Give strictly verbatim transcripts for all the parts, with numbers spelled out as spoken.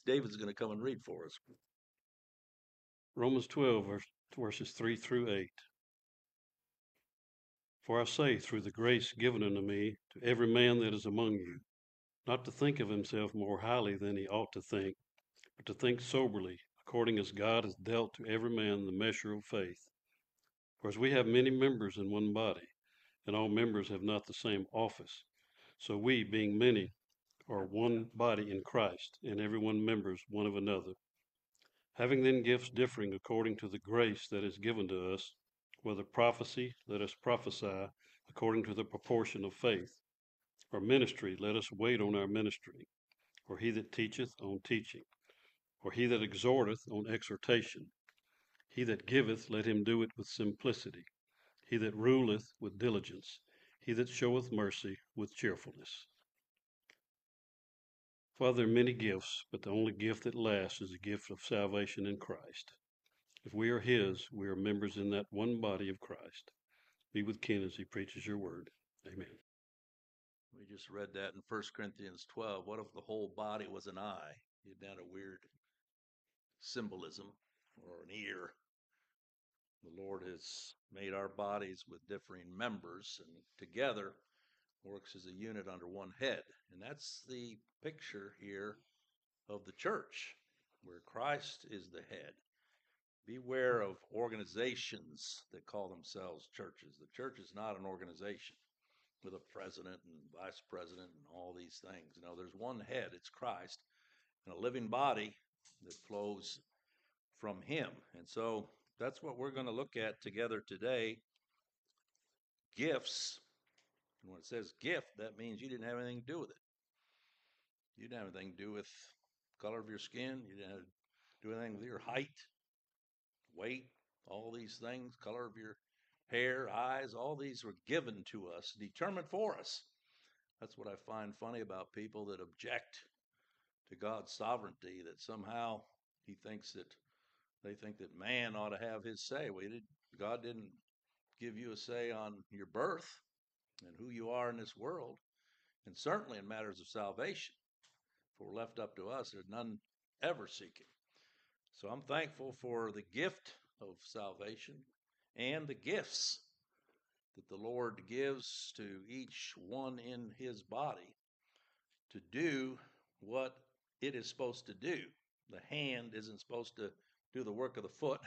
David's going to come and read for us. Romans twelve, verse, verses three through eight. For I say, through the grace given unto me, to every man that is among you, not to think of himself more highly than he ought to think, but to think soberly, according as God has dealt to every man the measure of faith. For as we have many members in one body, and all members have not the same office, so we, being many, are one body in Christ, and every one members one of another. Having then gifts differing according to the grace that is given to us, whether prophecy, let us prophesy according to the proportion of faith, or ministry, let us wait on our ministry, or he that teacheth on teaching, or he that exhorteth on exhortation. He that giveth, let him do it with simplicity. He that ruleth with diligence. He that showeth mercy with cheerfulness. Father, there are many gifts, but the only gift that lasts is the gift of salvation in Christ. If we are his, we are members in that one body of Christ. Be with Ken as he preaches your word. Amen. We just read that in First Corinthians twelve. What if the whole body was an eye? Isn't that a weird symbolism, or an ear? The Lord has made our bodies with differing members, and together works as a unit under one head. And that's the picture here of the church, where Christ is the head. Beware of organizations that call themselves churches. The church is not an organization with a president and vice president and all these things. You know, there's one head, it's Christ, and a living body that flows from him. And so that's what we're going to look at together today. Gifts. And when it says gift, that means you didn't have anything to do with it. You didn't have anything to do with the color of your skin. You didn't have to do anything with your height, weight, all these things, color of your hair, eyes, all these were given to us, determined for us. That's what I find funny about people that object to God's sovereignty, that somehow he thinks that they think that man ought to have his say. Well, did, God didn't give you a say on your birth and who you are in this world, and certainly in matters of salvation. If it were left up to us, there's none ever seek it. So I'm thankful for the gift of salvation and the gifts that the Lord gives to each one in his body to do what it is supposed to do. The hand isn't supposed to do the work of the foot,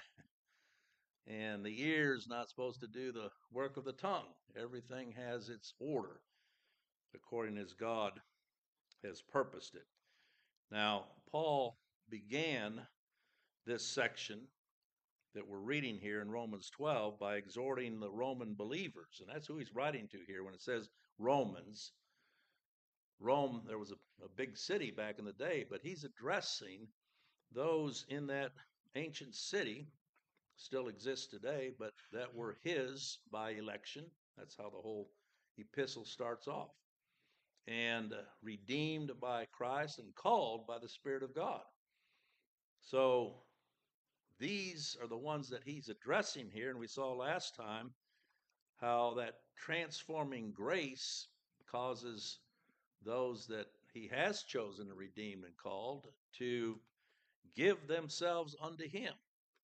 and the ear is not supposed to do the work of the tongue. Everything has its order according as God has purposed it. Now, Paul began this section that we're reading here in Romans twelve by exhorting the Roman believers, and that's who he's writing to here when it says Romans. Rome, there was a, a big city back in the day, but he's addressing those in that ancient city, still exists today, but that were his by election. That's how the whole epistle starts off. And uh, redeemed by Christ and called by the Spirit of God. So these are the ones that he's addressing here. And we saw last time how that transforming grace causes those that he has chosen to redeem and called to give themselves unto him.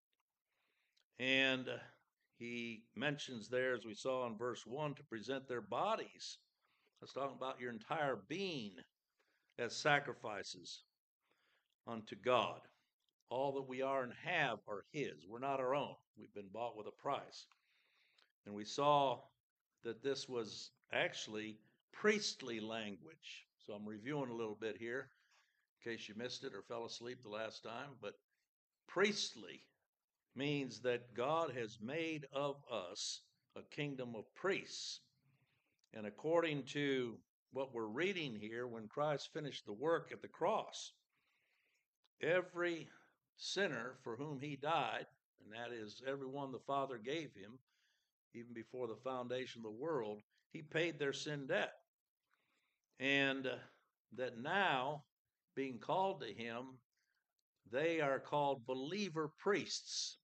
And uh, he mentions there, as we saw in verse one, to present their bodies. Let's talk about your entire being as sacrifices unto God. All that we are and have are his. We're not our own. We've been bought with a price. And we saw that this was actually priestly language. So I'm reviewing a little bit here in case you missed it or fell asleep the last time. But priestly means that God has made of us a kingdom of priests. And according to what we're reading here, when Christ finished the work at the cross, every sinner for whom he died, and that is everyone the Father gave him, even before the foundation of the world, he paid their sin debt. And uh, that now, being called to him, they are called believer priests.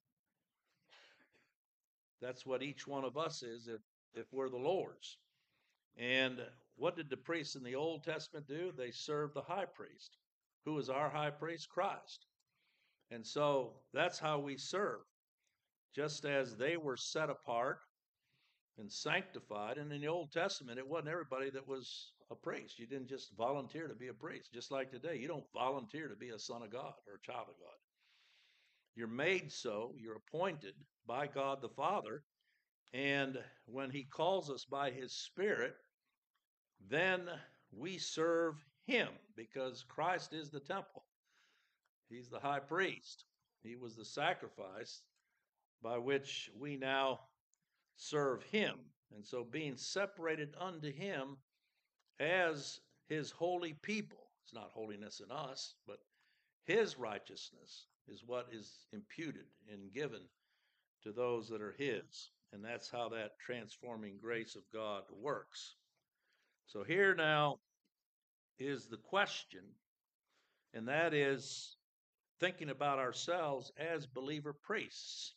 That's what each one of us is if, if we're the Lord's. And what did the priests in the Old Testament do? They served the high priest. Who is our high priest? Christ. And so that's how we serve. Just as they were set apart and sanctified. And in the Old Testament, it wasn't everybody that was a priest. You didn't just volunteer to be a priest. Just like today, you don't volunteer to be a son of God or a child of God. You're made so, you're appointed by God the Father. And when he calls us by his Spirit, then we serve him because Christ is the temple. He's the high priest. He was the sacrifice by which we now serve him. And so being separated unto him as his holy people, it's not holiness in us, but his righteousness is what is imputed and given to those that are his. And that's how that transforming grace of God works. So here now is the question, and that is thinking about ourselves as believer priests.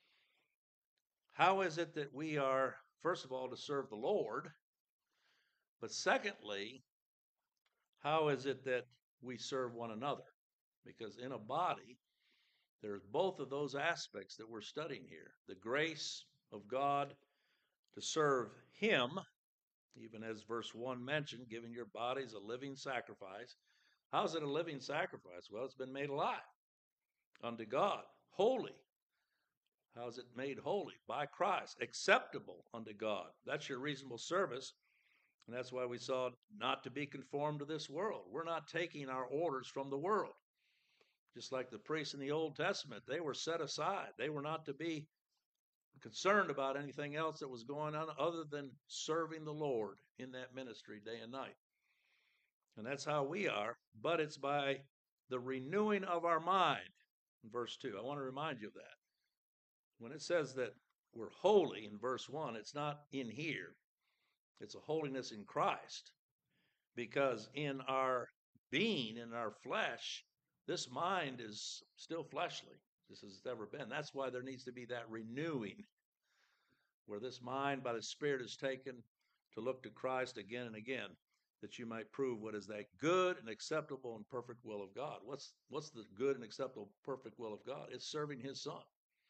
How is it that we are, first of all, to serve the Lord? But secondly, how is it that we serve one another? Because in a body, there's both of those aspects that we're studying here. The grace of God to serve him, even as verse one mentioned, giving your bodies a living sacrifice. How is it a living sacrifice? Well, it's been made alive unto God, holy. How is it made holy? By Christ, acceptable unto God. That's your reasonable service. And that's why we saw not to be conformed to this world. We're not taking our orders from the world. Just like the priests in the Old Testament, they were set aside. They were not to be concerned about anything else that was going on other than serving the Lord in that ministry day and night. And that's how we are, but it's by the renewing of our mind. In verse two, I want to remind you of that. When it says that we're holy in verse one, it's not in here. It's a holiness in Christ. Because in our being, in our flesh, this mind is still fleshly, just as it's ever been. That's why there needs to be that renewing, where this mind by the Spirit is taken to look to Christ again and again, that you might prove what is that good and acceptable and perfect will of God. What's, what's the good and acceptable, perfect will of God? It's serving his Son.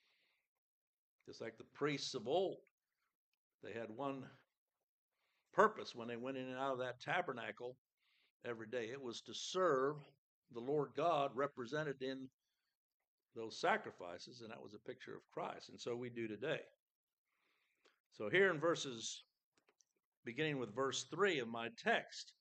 Just like the priests of old, they had one purpose when they went in and out of that tabernacle every day. It was to serve the Lord God represented in those sacrifices, and that was a picture of Christ. And so we do today. So here in verses, beginning with verse three of my text,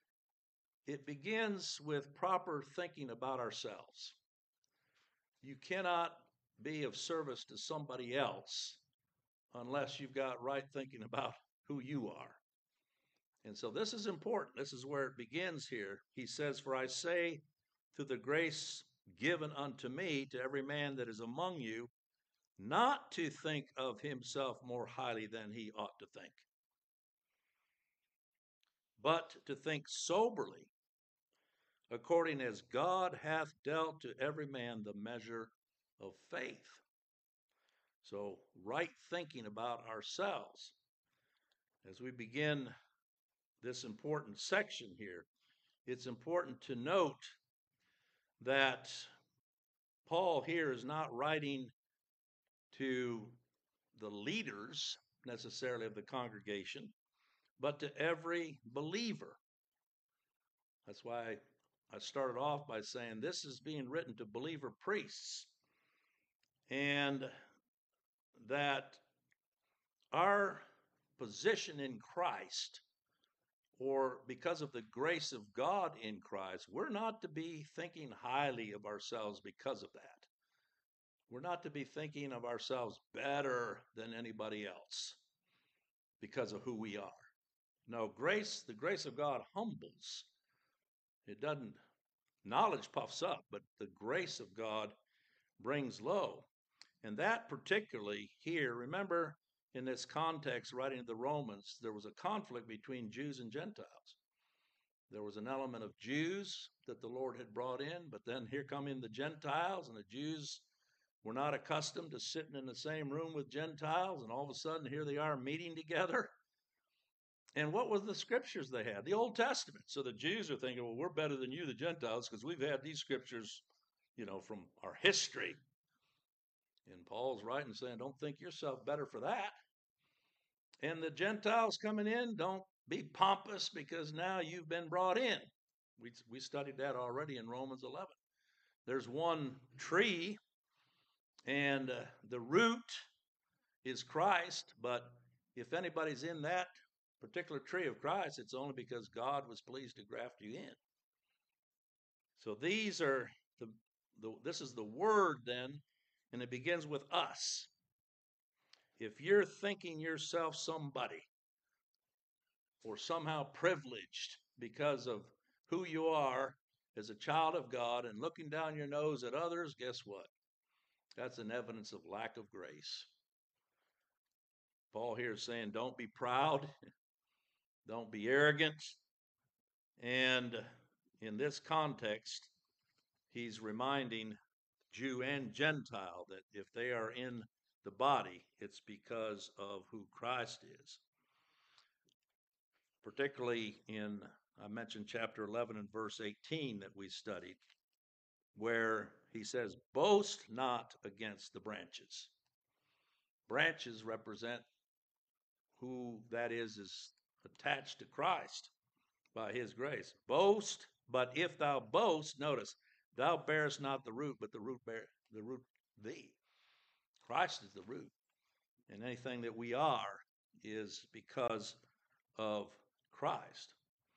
it begins with proper thinking about ourselves. You cannot be of service to somebody else unless you've got right thinking about who you are. And so this is important. This is where it begins here. He says, "For I say, through the grace given unto me, to every man that is among you, not to think of himself more highly than he ought to think, but to think soberly, according as God hath dealt to every man the measure of faith." So, right thinking about ourselves. As we begin this important section here, it's important to note that Paul here is not writing to the leaders necessarily of the congregation, but to every believer. That's why I started off by saying this is being written to believer priests, and that our position in Christ, or because of the grace of God in Christ, we're not to be thinking highly of ourselves because of that. We're not to be thinking of ourselves better than anybody else because of who we are. No, grace, the grace of God humbles. It doesn't, knowledge puffs up, but the grace of God brings low. And that particularly here, remember in this context, writing to the Romans, there was a conflict between Jews and Gentiles. There was an element of Jews that the Lord had brought in, but then here come in the Gentiles, and the Jews were not accustomed to sitting in the same room with Gentiles, and all of a sudden here they are meeting together. And what was the scriptures they had? The Old Testament. So the Jews are thinking, well, we're better than you, the Gentiles, because we've had these scriptures, you know, from our history. And Paul's writing saying, don't think yourself better for that. And the Gentiles coming in, don't be pompous because now you've been brought in. We, we studied that already in Romans eleven. There's one tree, and uh, the root is Christ, but if anybody's in that particular tree of Christ, it's only because God was pleased to graft you in. So these are the, the this is the word then, and it begins with us. If you're thinking yourself somebody or somehow privileged because of who you are as a child of God and looking down your nose at others, guess what? That's an evidence of lack of grace. Paul here is saying, don't be proud, don't be arrogant. And in this context, he's reminding Jew and Gentile that if they are in the body, it's because of who Christ is. Particularly in, I mentioned chapter eleven and verse eighteen that we studied, where he says, boast not against the branches. Branches represent who that is is attached to Christ by his grace. Boast, but if thou boast, notice, thou bearest not the root, but the root bear the root thee. Christ is the root. And anything that we are is because of Christ.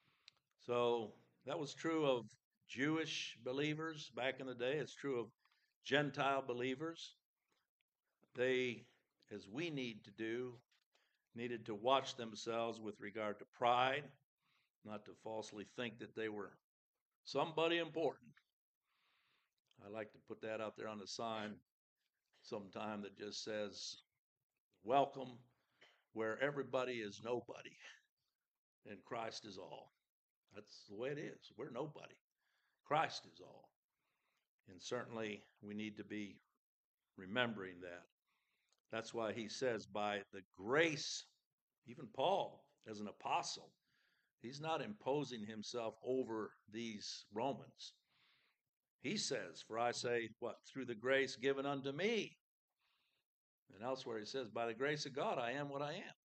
So that was true of Jewish believers back in the day. It's true of Gentile believers. They, as we need to do, needed to watch themselves with regard to pride, not to falsely think that they were somebody important. I like to put that out there on the sign sometime that just says, welcome where everybody is nobody and Christ is all. That's the way it is. We're nobody. Christ is all. And certainly we need to be remembering that. That's why he says, by the grace, even Paul as an apostle, he's not imposing himself over these Romans. He says, for I say, what? Through the grace given unto me. And elsewhere he says, by the grace of God, I am what I am.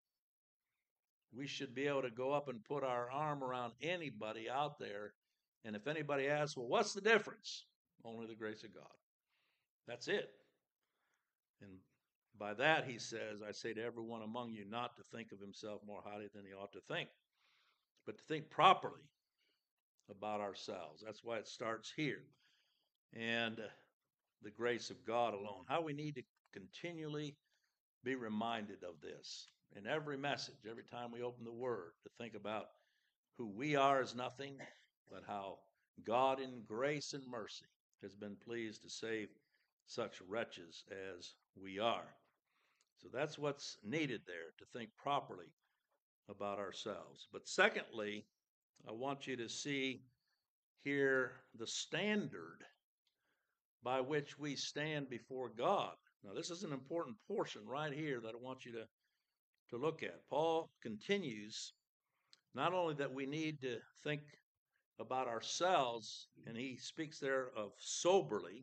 We should be able to go up and put our arm around anybody out there. And if anybody asks, well, what's the difference? Only the grace of God. That's it. And by that, he says, I say to everyone among you not to think of himself more highly than he ought to think, but to think properly about ourselves. That's why it starts here. And uh, the grace of God alone. How we need to continually be reminded of this in every message, every time we open the Word, to think about who we are as nothing, but how God in grace and mercy has been pleased to save such wretches as we are. So that's what's needed there, to think properly about ourselves. But secondly, I want you to see here the standard by which we stand before God. Now, this is an important portion right here that I want you to, to look at. Paul continues, not only that we need to think about ourselves, and he speaks there of soberly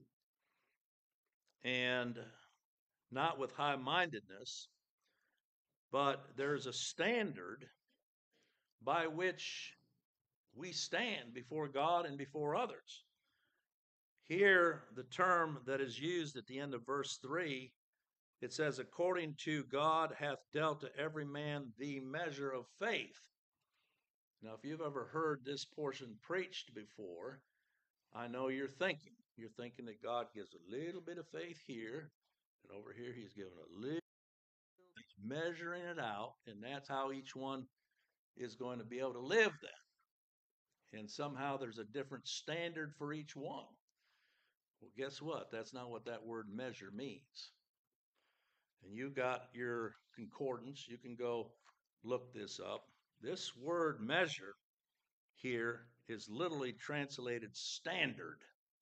and not with high-mindedness, but there's a standard by which we stand before God and before others. Here, the term that is used at the end of verse three, it says, according to God hath dealt to every man the measure of faith. Now, if you've ever heard this portion preached before, I know you're thinking. You're thinking that God gives a little bit of faith here, and over here he's given a little, he's measuring it out, and that's how each one is going to be able to live then. And somehow there's a different standard for each one. Well, guess what? That's not what that word measure means. And you got your concordance. You can go look this up. This word measure here is literally translated standard.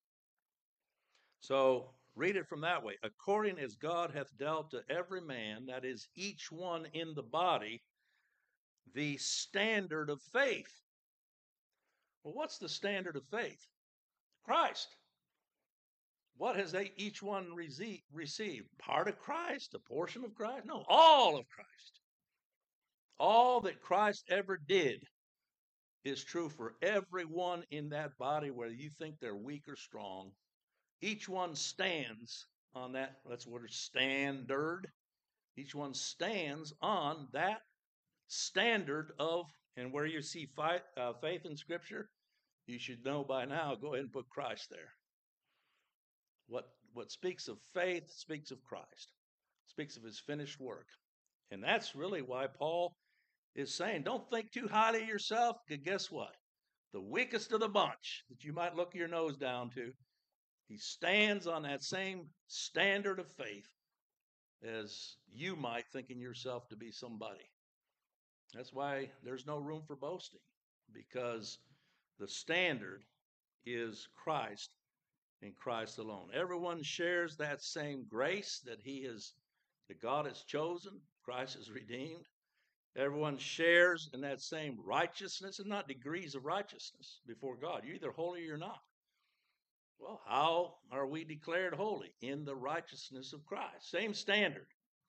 So read it from that way. According as God hath dealt to every man, that is each one in the body, the standard of faith. Well, what's the standard of faith? Christ. What has they each one rece- received? Part of Christ? A portion of Christ? No, all of Christ. All that Christ ever did is true for everyone in that body, whether you think they're weak or strong. Each one stands on that, that's what a standard. Each one stands on that standard of, and where you see fi- uh, faith in Scripture, you should know by now, go ahead and put Christ there. What, what speaks of faith speaks of Christ, speaks of his finished work. And that's really why Paul is saying, don't think too highly of yourself, because guess what? The weakest of the bunch that you might look your nose down to, he stands on that same standard of faith as you might think in yourself to be somebody. That's why there's no room for boasting, because the standard is Christ and Christ alone. Everyone shares that same grace that he has, that God has chosen, Christ has redeemed. Everyone shares in that same righteousness, and not degrees of righteousness before God. You're either holy or you're not. Well, how are we declared holy? In the righteousness of Christ. Same standard.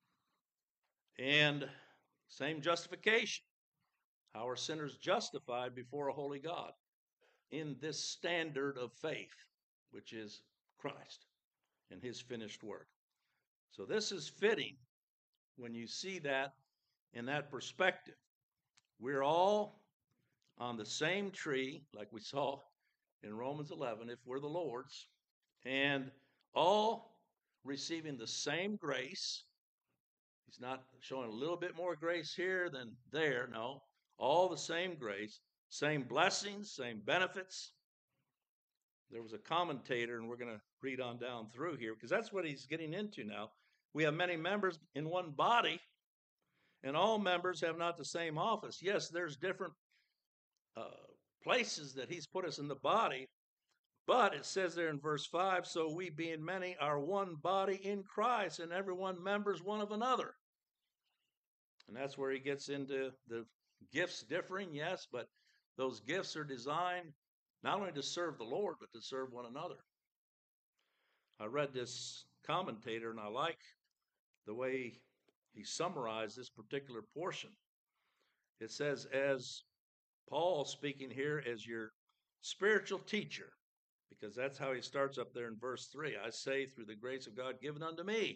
And same justification. How are sinners justified before a holy God? In this standard of faith, which is Christ and his finished work. So this is fitting when you see that in that perspective. We're all on the same tree, like we saw in Romans eleven, if we're the Lord's, and all receiving the same grace. He's not showing a little bit more grace here than there. No, all the same grace, same blessings, same benefits. There was a commentator, and we're going to read on down through here, because that's what he's getting into now. We have many members in one body, and all members have not the same office. Yes, there's different uh, places that he's put us in the body, but it says there in verse five, so we being many are one body in Christ, and everyone members one of another. And that's where he gets into the gifts differing, yes, but those gifts are designed not only to serve the Lord, but to serve one another. I read this commentator, and I like the way he summarized this particular portion. It says, as Paul speaking here as your spiritual teacher, because that's how he starts up there in verse three. I say, through the grace of God given unto me.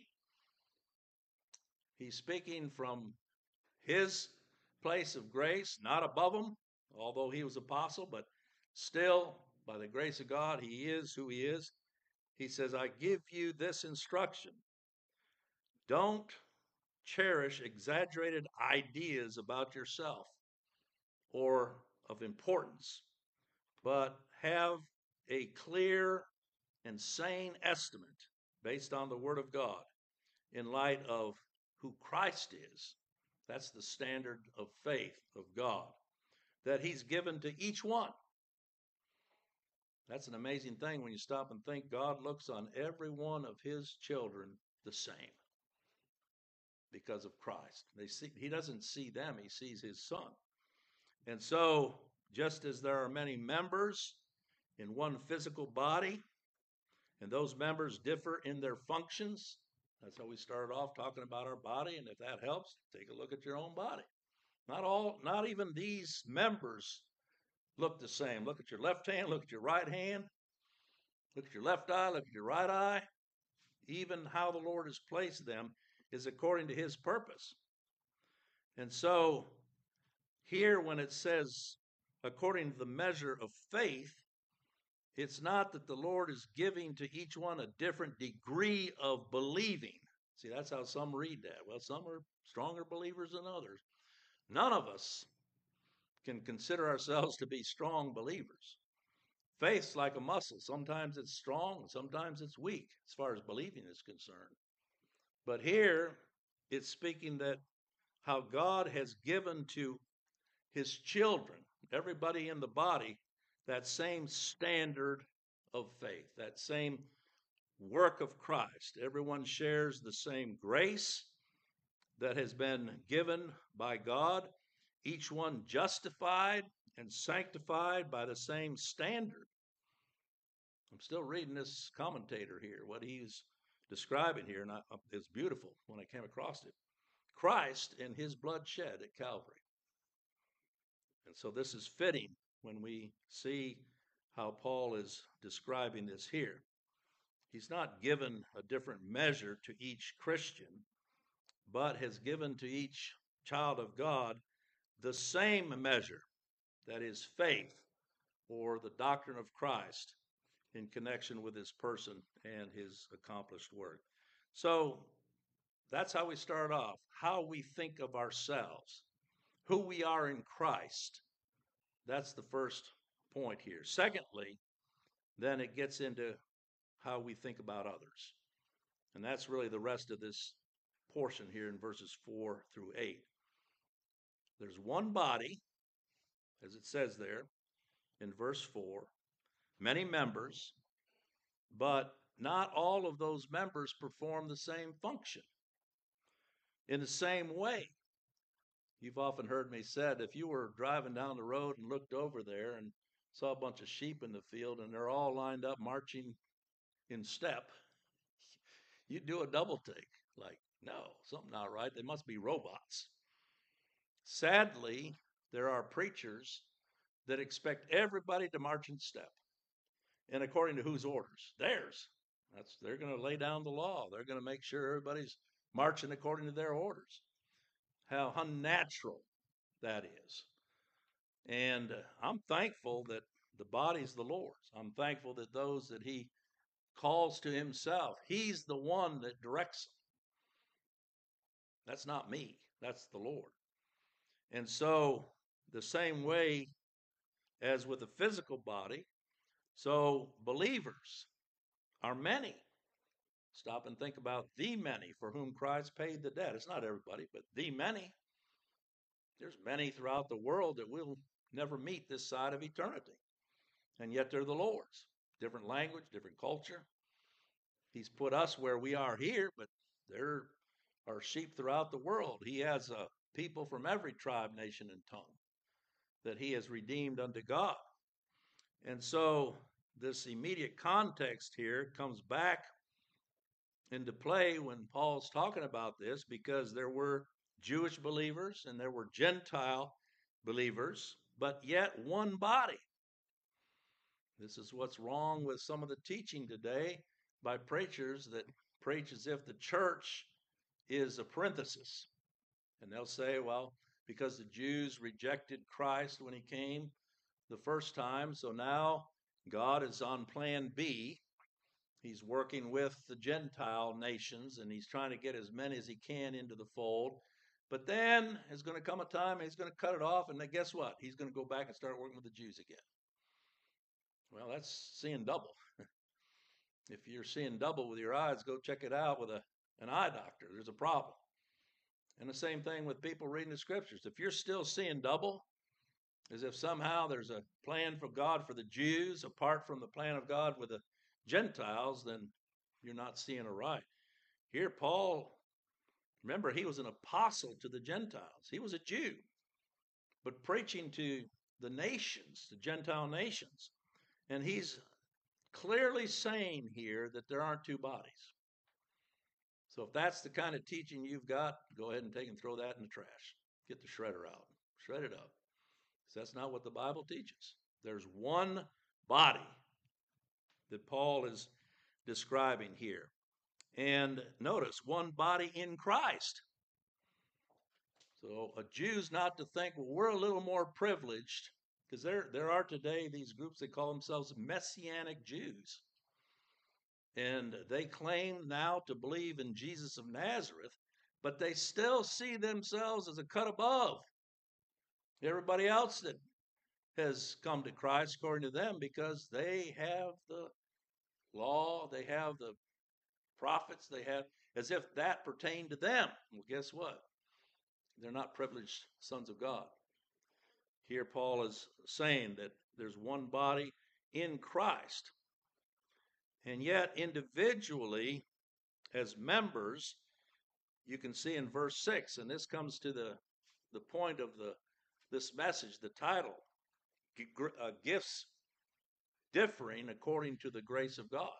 He's speaking from his place of grace, not above him, although he was apostle, but still, by the grace of God, he is who he is. He says, I give you this instruction. Don't cherish exaggerated ideas about yourself or of importance, but have a clear and sane estimate based on the Word of God in light of who Christ is. That's the standard of faith of God that he's given to each one. That's an amazing thing when you stop and think. God looks on every one of his children the same because of Christ. They see, he doesn't see them, he sees his son. And so, just as there are many members in one physical body, and those members differ in their functions, that's how we started off talking about our body, and if that helps, take a look at your own body. Not all, not even these members look the same. Look at your left hand, look at your right hand, look at your left eye, look at your right eye. Even how the Lord has placed them is according to his purpose. And so here when it says according to the measure of faith, it's not that the Lord is giving to each one a different degree of believing. See, that's how some read that. Well, some are stronger believers than others. None of us can consider ourselves to be strong believers. Faith's like a muscle. Sometimes it's strong, sometimes it's weak as far as believing is concerned. But here it's speaking that how God has given to his children, everybody in the body, that same standard of faith, that same work of Christ. Everyone shares the same grace that has been given by God. each one justified and sanctified by the same standard. I'm still reading this commentator here, what he's describing here, and I, it's beautiful when I came across it. Christ and his blood shed at Calvary. And so this is fitting when we see how Paul is describing this here. He's not given a different measure to each Christian, but has given to each child of God the same measure, that is faith or the doctrine of Christ in connection with his person and his accomplished work. So that's how we start off, how we think of ourselves, who we are in Christ. That's the first point here. Secondly, then it gets into how we think about others. And that's really the rest of this portion here in verses four through eight. There's one body, as it says there in verse four, many members, but not all of those members perform the same function in the same way. You've often heard me said, if you were driving down the road and looked over there and saw a bunch of sheep in the field and they're all lined up marching in step, you'd do a double take. Like, no, something not right. They must be robots. Sadly, there are preachers that expect everybody to march in step. And according to whose orders? Theirs. That's, they're going to lay down the law. They're going to make sure everybody's marching according to their orders. How unnatural that is. And uh, I'm thankful that the body's the Lord's. I'm thankful that those that he calls to himself, he's the one that directs them. That's not me. That's the Lord. And so the same way as with the physical body, so believers are many. Stop and think about the many for whom Christ paid the debt. It's not everybody, but the many. There's many throughout the world that will never meet this side of eternity. And yet they're the Lord's. Different language, different culture. He's put us where we are here, but there are sheep throughout the world. He has a people from every tribe, nation, and tongue that he has redeemed unto God. And so this immediate context here comes back into play when Paul's talking about this, because there were Jewish believers and there were Gentile believers, but yet one body. This is what's wrong with some of the teaching today by preachers that preach as if the church is a parenthesis. And they'll say, well, because the Jews rejected Christ when he came the first time, so now God is on plan B. He's working with the Gentile nations, and he's trying to get as many as he can into the fold. But then there's going to come a time he's going to cut it off, and then guess what? He's going to go back and start working with the Jews again. Well, that's seeing double. If you're seeing double with your eyes, go check it out with a, an eye doctor. There's a problem. And the same thing with people reading the scriptures. If you're still seeing double, as if somehow there's a plan for God for the Jews apart from the plan of God with the Gentiles, then you're not seeing it right. Here, Paul, remember, he was an apostle to the Gentiles. He was a Jew, but preaching to the nations, the Gentile nations. And he's clearly saying here that there aren't two bodies. So if that's the kind of teaching you've got, go ahead and take and throw that in the trash. Get the shredder out. Shred it up. So that's not what the Bible teaches. There's one body that Paul is describing here. And notice, one body in Christ. So a Jew's not to think, well, we're a little more privileged, because there, there are today these groups that call themselves Messianic Jews. And they claim now to believe in Jesus of Nazareth, but they still see themselves as a cut above everybody else that has come to Christ according to them, because they have the law, they have the prophets, they have, as if that pertained to them. Well, guess what? They're not privileged sons of God. Here Paul is saying that there's one body in Christ. And yet individually, as members, you can see in verse six, and this comes to the, the point of the this message, the title, uh, Gifts Differing According to the Grace of God.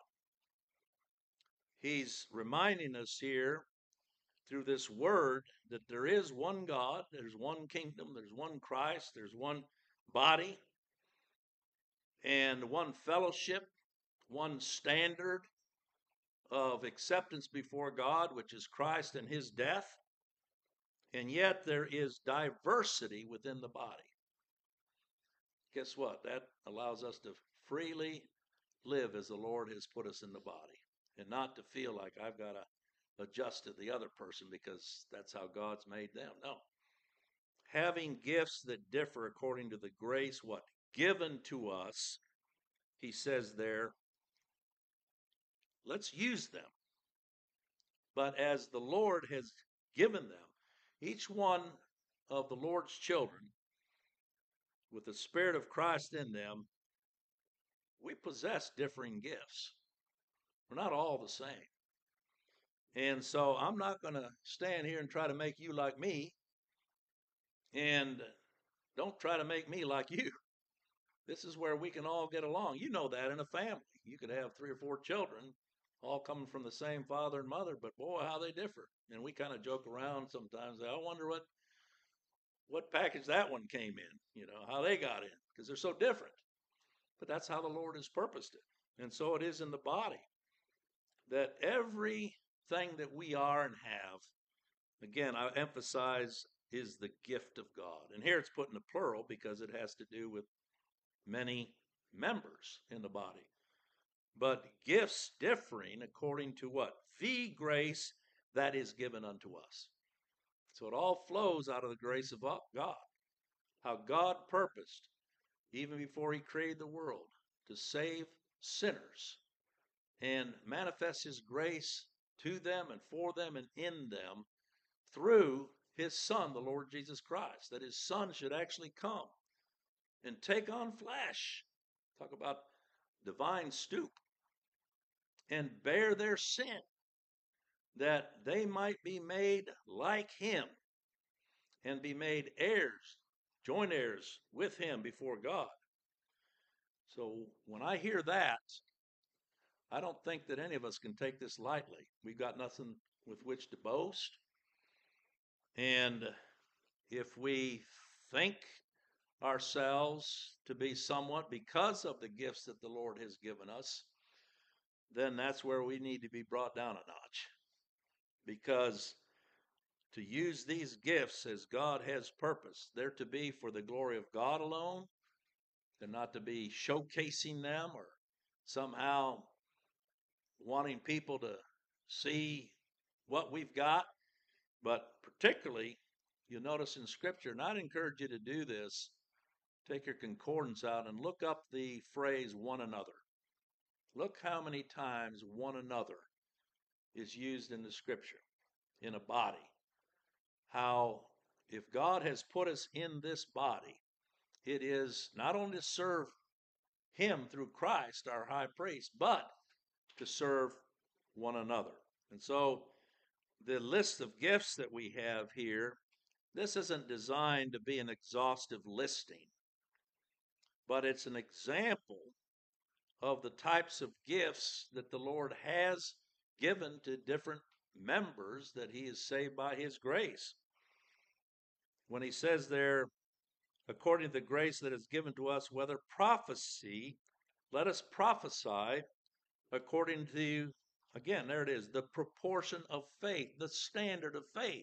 He's reminding us here through this word that there is one God, there's one kingdom, there's one Christ, there's one body, and one fellowship, one standard of acceptance before God, which is Christ and his death. And yet there is diversity within the body. Guess what? That allows us to freely live as the Lord has put us in the body, and not to feel like I've got to adjust to the other person because that's how God's made them. No. Having gifts that differ according to the grace, what? Given to us, he says there, let's use them. But as the Lord has given them, each one of the Lord's children, with the Spirit of Christ in them, we possess differing gifts. We're not all the same. And so I'm not going to stand here and try to make you like me, and don't try to make me like you. This is where we can all get along. You know that in a family. You could have three or four children all coming from the same father and mother, but boy, how they differ. And we kind of joke around sometimes. I wonder what what package that one came in, you know, how they got in, because they're so different. But that's how the Lord has purposed it. And so it is in the body, that everything that we are and have, again, I emphasize, is the gift of God. And here it's put in the plural because it has to do with many members in the body. But gifts differing according to what? The grace that is given unto us. So it all flows out of the grace of God. How God purposed, even before he created the world, to save sinners and manifest his grace to them and for them and in them through his Son, the Lord Jesus Christ, that his Son should actually come and take on flesh. Talk about divine stoop. And bear their sin, that they might be made like him and be made heirs, joint heirs with him before God. So when I hear that, I don't think that any of us can take this lightly. We've got nothing with which to boast. And if we think ourselves to be somewhat because of the gifts that the Lord has given us, then that's where we need to be brought down a notch. Because to use these gifts as God has purposed, they're to be for the glory of God alone. They're not to be showcasing them or somehow wanting people to see what we've got. But particularly, you'll notice in Scripture, and I'd encourage you to do this, take your concordance out and look up the phrase one another. Look how many times one another is used in the Scripture, in a body. How if God has put us in this body, it is not only to serve him through Christ, our high priest, but to serve one another. And so the list of gifts that we have here, this isn't designed to be an exhaustive listing, but it's an example of the types of gifts that the Lord has given to different members that he has saved by his grace. When he says there, according to the grace that is given to us, whether prophecy, let us prophesy according to, again, there it is, the proportion of faith, the standard of faith.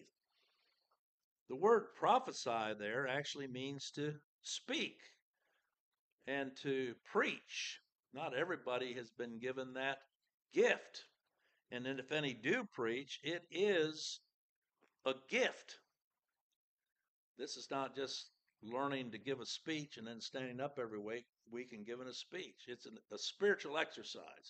The word prophesy there actually means to speak and to preach. Not everybody has been given that gift. And then if any do preach, it is a gift. This is not just learning to give a speech and then standing up every week, week and giving a speech. It's an, a spiritual exercise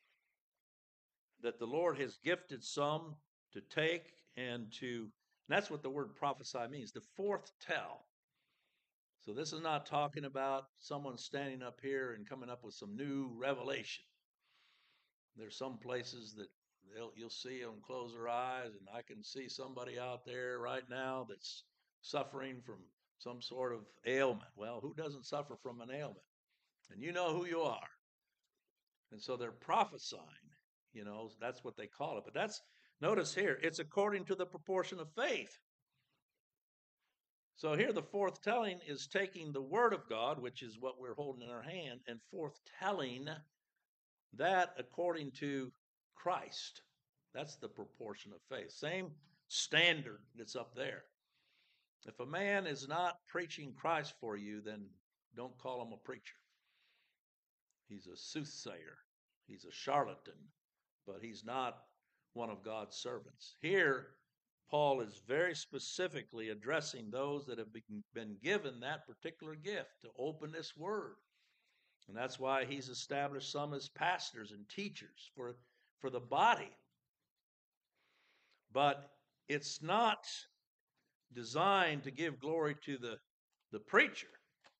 that the Lord has gifted some to take and to, and that's what the word prophesy means, to foretell. So this is not talking about someone standing up here and coming up with some new revelation. There's some places that they'll, you'll see them close their eyes, and I can see somebody out there right now that's suffering from some sort of ailment. Well, who doesn't suffer from an ailment? And you know who you are. And so they're prophesying, you know, that's what they call it. But that's, notice here, it's according to the proportion of faith. So here the forthtelling is taking the word of God, which is what we're holding in our hand, and forthtelling that according to Christ. That's the proportion of faith. Same standard that's up there. If a man is not preaching Christ for you, then don't call him a preacher. He's a soothsayer. He's a charlatan, but he's not one of God's servants. Here, Paul is very specifically addressing those that have been given that particular gift to open this word. And that's why he's established some as pastors and teachers for, for the body. But it's not designed to give glory to the, the preacher.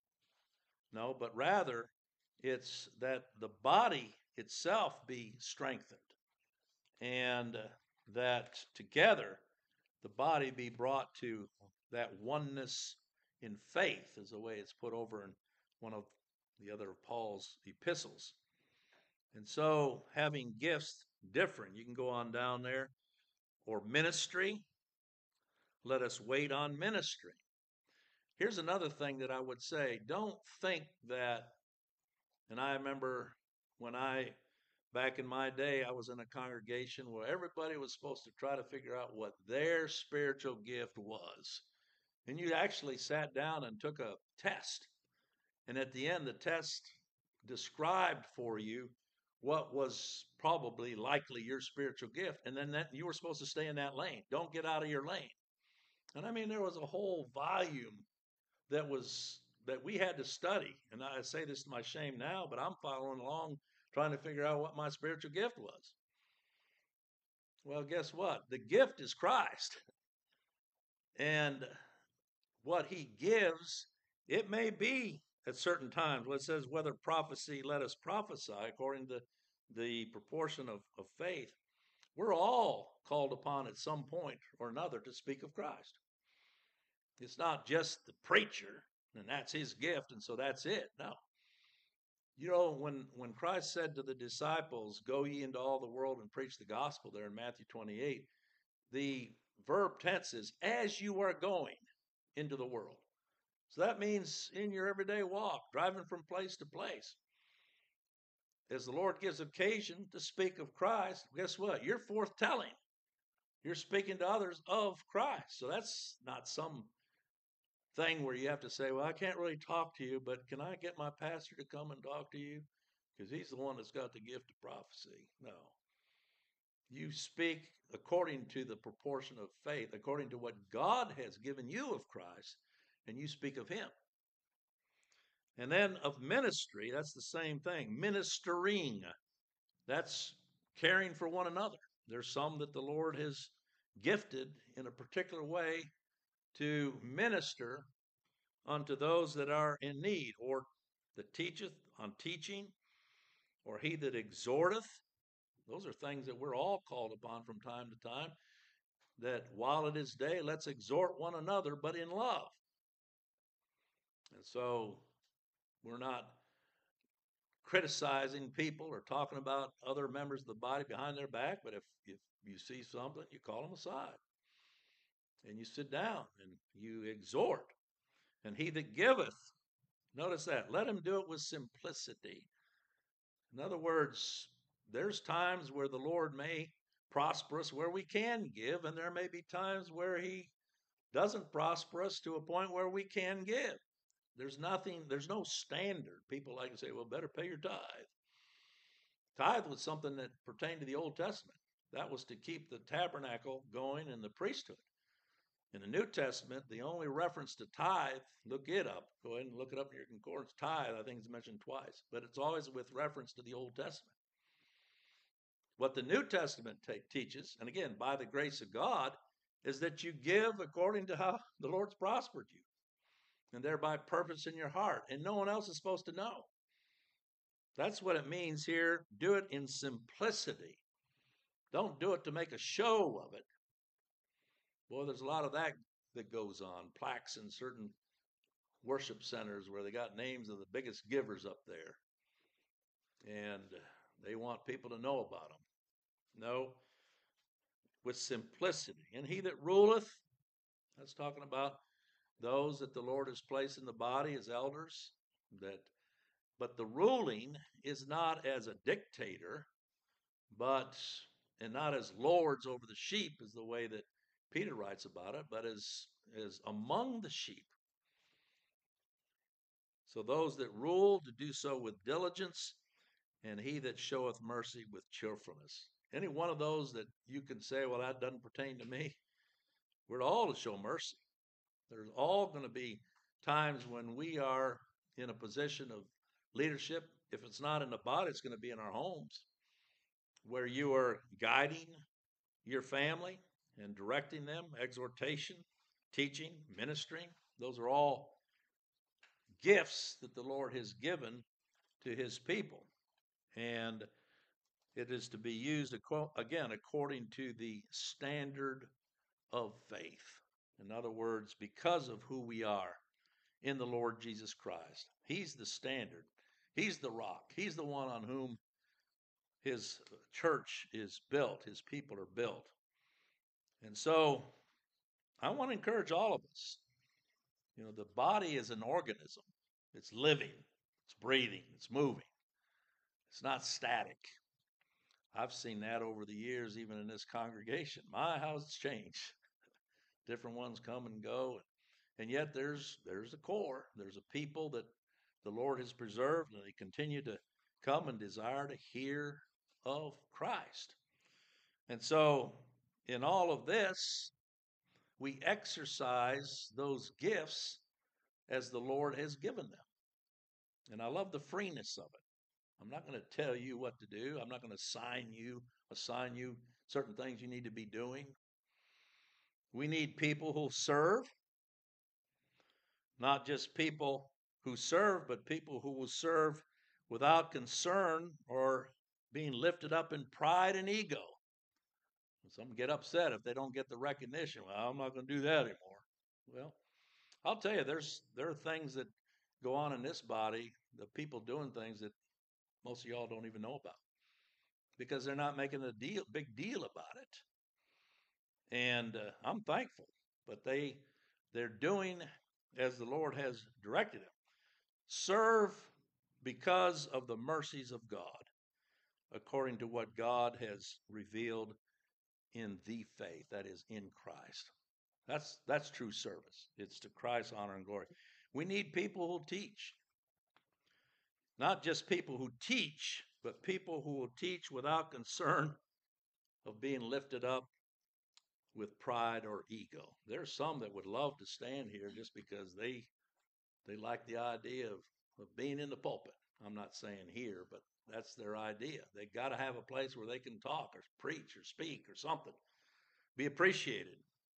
No, but rather it's that the body itself be strengthened, and uh, that together the body be brought to that oneness in faith, is the way it's put over in one of the other of Paul's epistles. And so having gifts different, you can go on down there, or ministry, let us wait on ministry. Here's another thing that I would say. Don't think that, and I remember when I, back in my day, I was in a congregation where everybody was supposed to try to figure out what their spiritual gift was. And you actually sat down and took a test. And at the end, the test described for you what was probably likely your spiritual gift. And then that, you were supposed to stay in that lane. Don't get out of your lane. And I mean, there was a whole volume that was that we had to study. And I say this to my shame now, but I'm following along trying to figure out what my spiritual gift was. Well, guess what? The gift is Christ. And what he gives, it may be at certain times. Well, it says, whether prophecy, let us prophesy, according to the proportion of, of faith. We're all called upon at some point or another to speak of Christ. It's not just the preacher, and that's his gift, and so that's it. No. You know, when, when Christ said to the disciples, go ye into all the world and preach the gospel there in Matthew twenty-eight, the verb tense is, as you are going into the world. So that means in your everyday walk, driving from place to place. As the Lord gives occasion to speak of Christ, guess what? You're forthtelling. You're speaking to others of Christ. So that's not some thing where you have to say, well, I can't really talk to you, but can I get my pastor to come and talk to you? Because he's the one that's got the gift of prophecy. No. You speak according to the proportion of faith, according to what God has given you of Christ, and you speak of him. And then of ministry, that's the same thing. Ministering, that's caring for one another. There's some that the Lord has gifted in a particular way to minister unto those that are in need, or that teacheth on teaching, or he that exhorteth. Those are things that we're all called upon from time to time, that while it is day, let's exhort one another, but in love. And so we're not criticizing people or talking about other members of the body behind their back, but if, if you see something, you call them aside and you sit down and you exhort. And he that giveth, notice that, let him do it with simplicity. In other words, there's times where the Lord may prosper us where we can give, and there may be times where he doesn't prosper us to a point where we can give. There's nothing, there's no standard. People like to say, well, better pay your tithe. Tithe was something that pertained to the Old Testament. That was to keep the tabernacle going and the priesthood. In the New Testament, the only reference to tithe, look it up. Go ahead and look it up in your concordance. Tithe, I think, is mentioned twice, but it's always with reference to the Old Testament. What the New Testament t- teaches, and again, by the grace of God, is that you give according to how the Lord's prospered you, and thereby purpose in your heart, and no one else is supposed to know. That's what it means here. Do it in simplicity. Don't do it to make a show of it. Boy, there's a lot of that that goes on. Plaques in certain worship centers where they got names of the biggest givers up there. And they want people to know about them. No, with simplicity. And he that ruleth, that's talking about those that the Lord has placed in the body as elders, that but the ruling is not as a dictator, but and not as lords over the sheep is the way that Peter writes about it, but as as among the sheep. So those that rule to do so with diligence, and he that showeth mercy with cheerfulness. Any one of those that you can say, well, that doesn't pertain to me, we're all to show mercy. There's all going to be times when we are in a position of leadership. If it's not in the body, it's going to be in our homes, where you are guiding your family and directing them, exhortation, teaching, ministering. Those are all gifts that the Lord has given to his people. And it is to be used, again, according to the standard of faith. In other words, because of who we are in the Lord Jesus Christ. He's the standard. He's the rock. He's the one on whom his church is built, his people are built. And so I want to encourage all of us. You know, the body is an organism. It's living, it's breathing, it's moving. It's not static. I've seen that over the years, even in this congregation. My, how it's changed. Different ones come and go. And yet there's there's a core. There's a people that the Lord has preserved, and they continue to come and desire to hear of Christ. And so in all of this, we exercise those gifts as the Lord has given them. And I love the freeness of it. I'm not going to tell you what to do. I'm not going to assign you, assign you certain things you need to be doing. We need people who serve, not just people who serve, but people who will serve without concern or being lifted up in pride and ego. Some get upset if they don't get the recognition. Well, I'm not going to do that anymore. Well, I'll tell you, there's there are things that go on in this body, the people doing things that most of y'all don't even know about, because they're not making a deal, big deal about it. And uh, I'm thankful, but they they're doing as the Lord has directed them. Serve because of the mercies of God, according to what God has revealed in the faith, that is, in Christ. That's that's true service. It's to Christ's honor and glory. We need people who teach. Not just people who teach, but people who will teach without concern of being lifted up with pride or ego. There's some that would love to stand here just because they they like the idea of, of being in the pulpit. I'm not saying here, but that's their idea. They got to have a place where they can talk or preach or speak or something, be appreciated.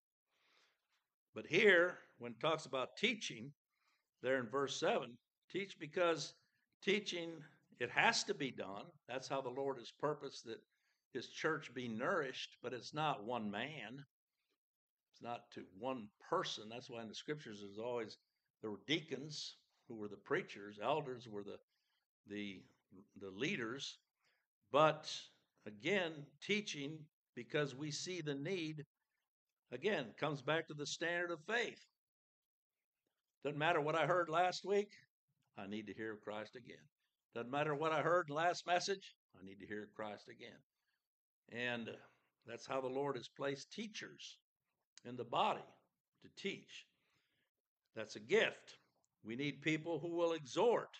But here, when it talks about teaching, there in verse seven, teach because teaching, it has to be done. That's how the Lord has purposed that his church be nourished, but it's not one man. It's not to one person. That's why in the scriptures there's always, there were deacons who were the preachers, elders were the the the leaders. But again, teaching because we see the need, again, comes back to the standard of faith. Doesn't matter what I heard last week, I need to hear Christ again. Doesn't matter what I heard in the last message, I need to hear Christ again. And that's how the Lord has placed teachers in the body to teach. That's a gift. We need people who will exhort,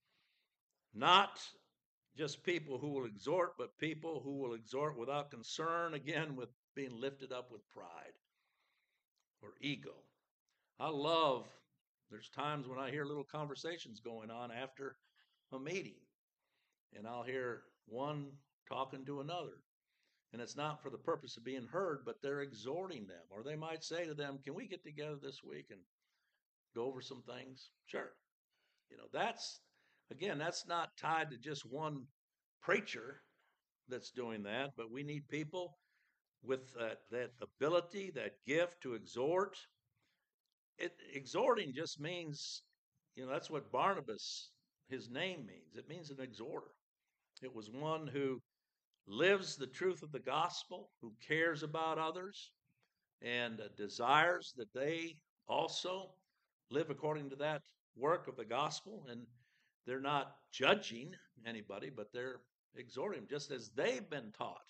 not just people who will exhort, but people who will exhort without concern, again, with being lifted up with pride or ego. I love, there's times when I hear little conversations going on after a meeting, and I'll hear one talking to another. And it's not for the purpose of being heard, but they're exhorting them. Or they might say to them, can we get together this week and go over some things? Sure. You know, that's, again, that's not tied to just one preacher that's doing that, but we need people with that, that ability, that gift to exhort. It, exhorting just means you know, that's what Barnabas, his name means. It means an exhorter. It was one who lives the truth of the gospel, who cares about others, and uh, desires that they also live according to that work of the gospel. And they're not judging anybody, but they're exhorting just as they've been taught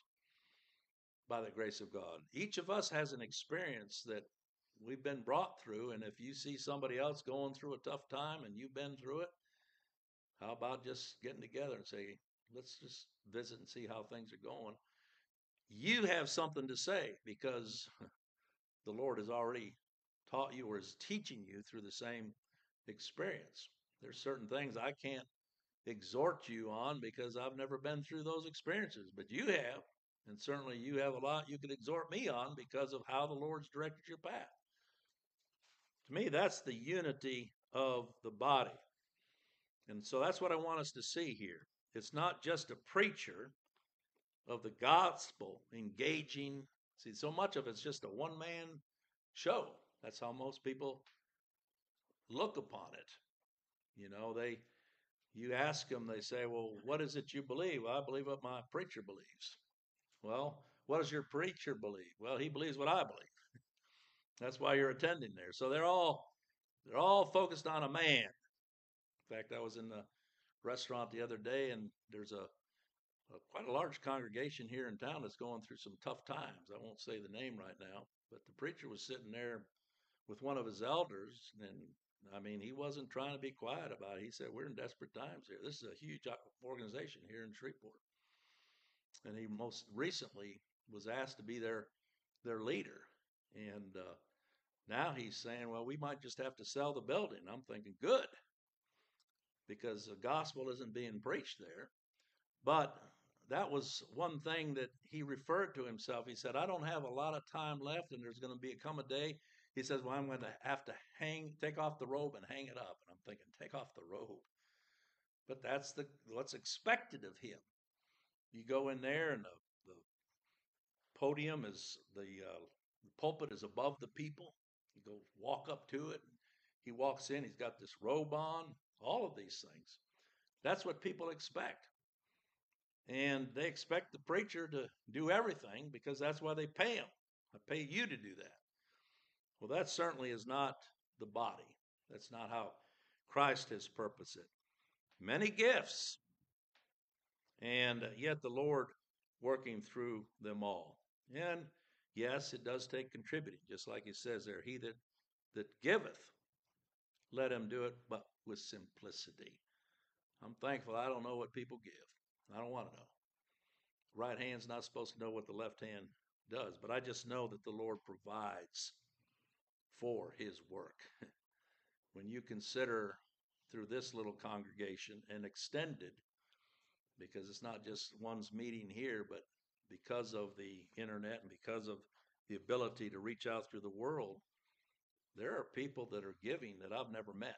by the grace of God. Each of us has an experience that we've been brought through. And if you see somebody else going through a tough time and you've been through it, how about just getting together and say, let's just visit and see how things are going. You have something to say because the Lord has already taught you or is teaching you through the same experience. There's certain things I can't exhort you on because I've never been through those experiences, but you have. And certainly you have a lot you could exhort me on because of how the Lord's directed your path. To me, that's the unity of the body. And so that's what I want us to see here. It's not just a preacher of the gospel engaging. See, so much of it's just a one-man show. That's how most people look upon it. You know, they, you ask them, they say, well, what is it you believe? Well, I believe what my preacher believes. Well, what does your preacher believe? Well, he believes what I believe. That's why you're attending there. So they're all, they're all focused on a man. In fact, I was in the restaurant the other day, and there's a, a quite a large congregation here in town that's going through some tough times. I won't say the name right now, but the preacher was sitting there with one of his elders, and I mean, he wasn't trying to be quiet about it. He said, we're in desperate times here. This is a huge organization here in Shreveport. And he most recently was asked to be their their leader. And uh, now he's saying, well, we might just have to sell the building. I'm thinking, good, because the gospel isn't being preached there. But that was one thing that he referred to himself. He said, I don't have a lot of time left, and there's going to be come a day. He says, well, I'm going to have to hang, take off the robe and hang it up. And I'm thinking, take off the robe. But that's the what's expected of him. You go in there, and the, the podium is, the, uh, the pulpit is above the people. You go walk up to it. He walks in, he's got this robe on, all of these things. That's what people expect. And they expect the preacher to do everything because that's why they pay him. I pay you to do that. Well, that certainly is not the body. That's not how Christ has purposed it. Many gifts, and yet the Lord working through them all. And yes, it does take contributing, just like he says there, he that, that giveth, let him do it, but with simplicity. I'm thankful I don't know what people give. I don't want to know. Right hand's not supposed to know what the left hand does, but I just know that the Lord provides for his work. When you consider through this little congregation and extended, because it's not just one's meeting here, but because of the internet and because of the ability to reach out through the world, there are people that are giving that I've never met.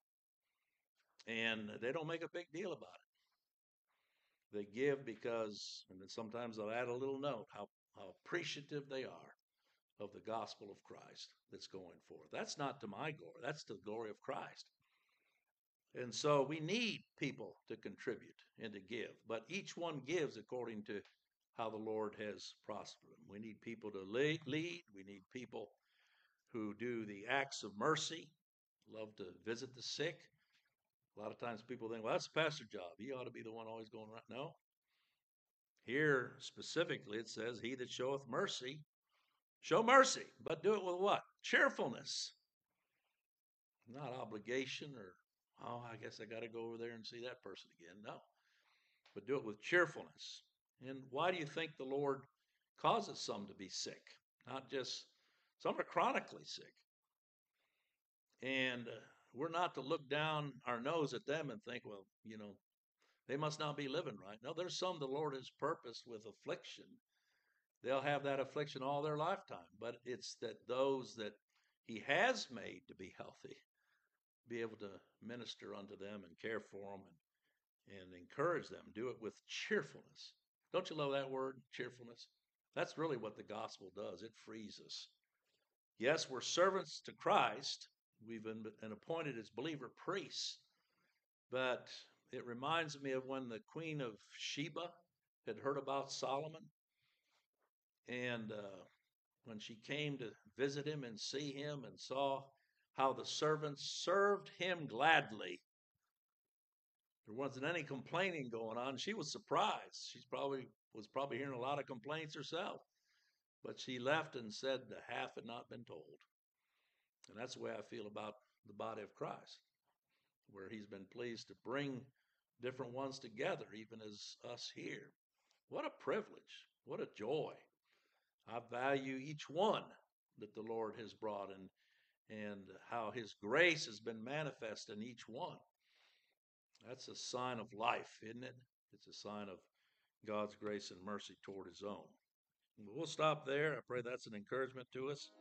And they don't make a big deal about it. They give because, and then sometimes they'll add a little note, how, how appreciative they are of the gospel of Christ that's going forth. That's not to my glory. That's to the glory of Christ. And so we need people to contribute and to give, but each one gives according to how the Lord has prospered them. We need people to lead. We need people who do the acts of mercy, love to visit the sick. A lot of times people think, well, that's the pastor's job. He ought to be the one always going around. No. Here specifically it says, he that showeth mercy, show mercy, but do it with what? Cheerfulness. Not obligation or, oh, I guess I got to go over there and see that person again. No. But do it with cheerfulness. And why do you think the Lord causes some to be sick? Not just, some are chronically sick. And uh, we're not to look down our nose at them and think, well, you know, they must not be living right. No, there's some the Lord has purposed with affliction. They'll have that affliction all their lifetime. But it's that those that he has made to be healthy, be able to minister unto them and care for them and, and encourage them. Do it with cheerfulness. Don't you love that word, cheerfulness? That's really what the gospel does. It frees us. Yes, we're servants to Christ, we've been, been appointed as believer priests. But it reminds me of when the Queen of Sheba had heard about Solomon, and uh, when she came to visit him and see him and saw how the servants served him gladly. There wasn't any complaining going on. She was surprised. She's probably was probably hearing a lot of complaints herself. But she left and said the half had not been told. And that's the way I feel about the body of Christ, where he's been pleased to bring different ones together, even as us here. What a privilege. What a joy. I value each one that the Lord has brought, and and how his grace has been manifest in each one. That's a sign of life, isn't it? It's a sign of God's grace and mercy toward his own. We'll stop there. I pray that's an encouragement to us.